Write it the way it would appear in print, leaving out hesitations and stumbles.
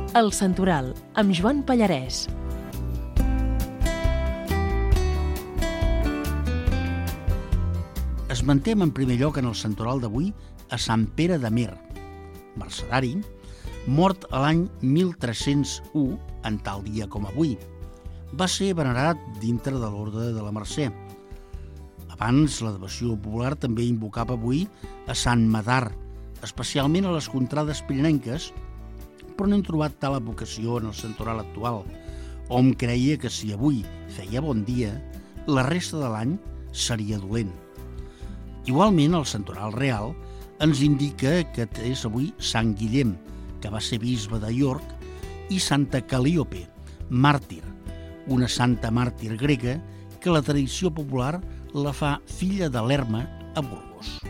El Santoral, amb Joan Pallarès. Esmentem en primer lloc en el santoral d'avui a Sant Pere de Mer, mercedari, mort a l'any 1301, en tal dia com avui. Va ser venerat dintre de l'Orde de la Mercè. Abans, la devoció popular també invocava avui a Sant Medard, especialment a les contrades pirinenques, però no hem trobat tal evocació en el santoral actual. Hom creia que si avui feia bon dia, la resta de l'any seria dolent. Igualment, el santoral real ens indica que és avui Sant Guillem, que va ser bisbe de York, i Santa Calíope, màrtir, una santa màrtir grega que la tradició popular la fa filla de l'Herma a Burgos.